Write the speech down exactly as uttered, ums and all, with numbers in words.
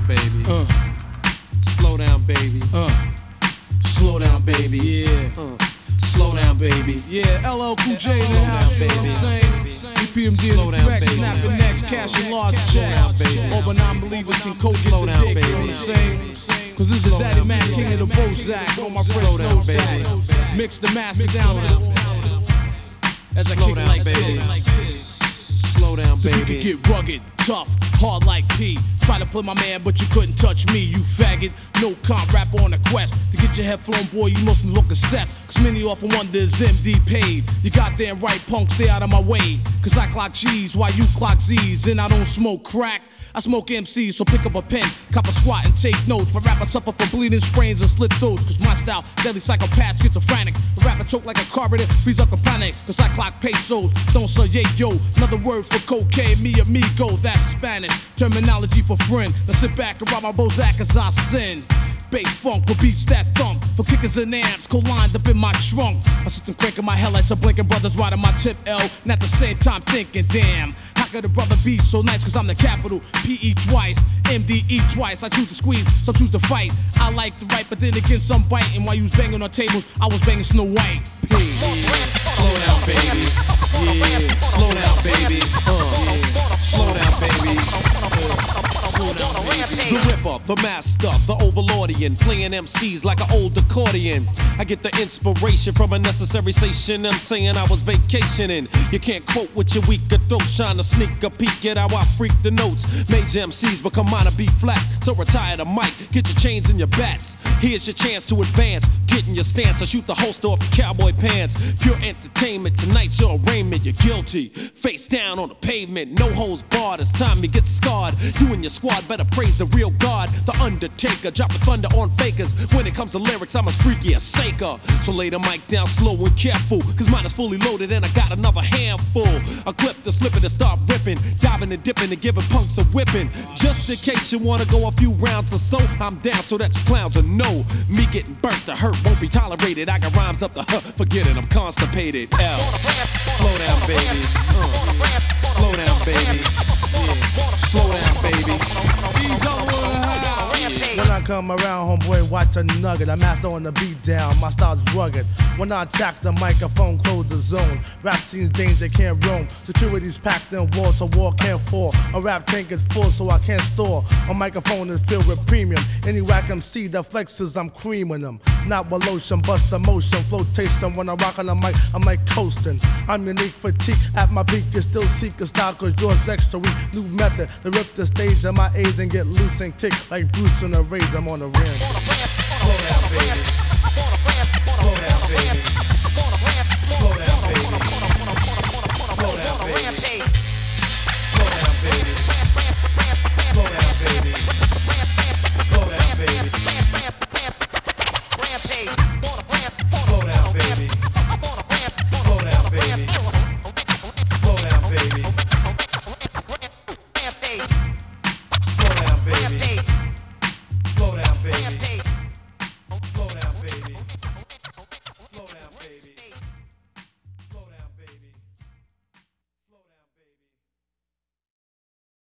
baby. Uh. Slow down, baby. Uh. Slow down, baby. Yeah. Uh. Slow down, baby. Yeah, L L Cool J in Slow the down, house, you know what baby. I'm saying? E P M D in Slow the down, effect, baby. snapping necks, cashing large Slow down, checks. baby. All but non-believers can coach it Slow the down, dick, you know what baby. I'm saying? Cause this is the Slow Daddy down, Man, baby. king of the Bozak. All my Slow friends down, know baby. that. Mix the master down to the as I Slow kick it down, like baby. this. Slow down, So you baby. can get rugged, tough, hard like P. Try to play my man, but you couldn't touch me, you faggot. No comp rapper on a quest. To get your head flown, boy, you must be looking set. Cause many often wonder is M D paid. You goddamn right, punk, stay out of my way. Cause I clock G's while you clock Z's. And I don't smoke crack. I smoke M Cs, so pick up a pen, cop a squat and take notes. My rapper suffer from bleeding sprains and slit throats. Cause my style, deadly psychopath, schizophrenic. The rapper choke like a carburetor, freeze up and panic. Cause I clock pesos, don't say yeah, yo. Another word for cocaine, me amigo, that's Spanish. Terminology for friend. Now sit back and rob my Bozak as I sin. Bass funk with beats that thump. For kickers and amps, co-lined up in my trunk. I sit them cranking my headlights, I'm blinking brothers riding my tip L. And at the same time thinking, damn, how could a brother be so nice? Cause I'm the capital, P E twice, M D E twice. I choose to squeeze, some choose to fight. I like to write, but then again some bite. And while you was banging on tables, I was banging Snow White. Slow down, baby. Yeah. Slow down, baby. Uh. Slow down, baby. Slow down, baby. The Ripper, the Master, the Overlordian, playing M Cs like an old accordion. I get the inspiration from a necessary station. I'm saying I was vacationing. You can't quote with your weaker throat, trying to sneak a peek at how I freak the notes. Major M Cs become minor B flats, so retire the mic, get your chains and your bats. Here's your chance to advance, get in your stance. I shoot the holster off your cowboy pants. Pure entertainment, tonight's your arraignment. You're guilty, face down on the pavement, no holds barred. It's time you get scarred. You and your squad better praise the real God, the Undertaker, dropping thunder on fakers. When it comes to lyrics, I'm as freaky as Saker. So lay the mic down slow and careful, cause mine is fully loaded and I got another handful. A clip to slip it and start ripping, diving and dipping and giving punks a whipping. Just in case you wanna go a few rounds or so, I'm down so that you clowns will know. Me getting burnt to hurt won't be tolerated. I got rhymes up the huh, forget it, I'm constipated. L. Slow down, baby. Uh. Slow down, baby. Yeah. Slow down, baby. When I come around, homeboy, watch a nugget. I master on the beat down, my style's rugged. When I attack the microphone, close the zone. Rap scene's danger, can't roam. Security's packed in wall to wall, can't fall. A rap tank is full, so I can't store. A microphone is filled with premium. Any whack M C that flexes, I'm creaming them. Not with lotion, bust the motion, flotation. When I rock on the mic, I'm like coasting. I'm unique fatigue, at my peak, you still seek a style, cause yours extra weak. New method to rip the stage of my age and get loose and kick like Bruce in a rage. I'm on the rim.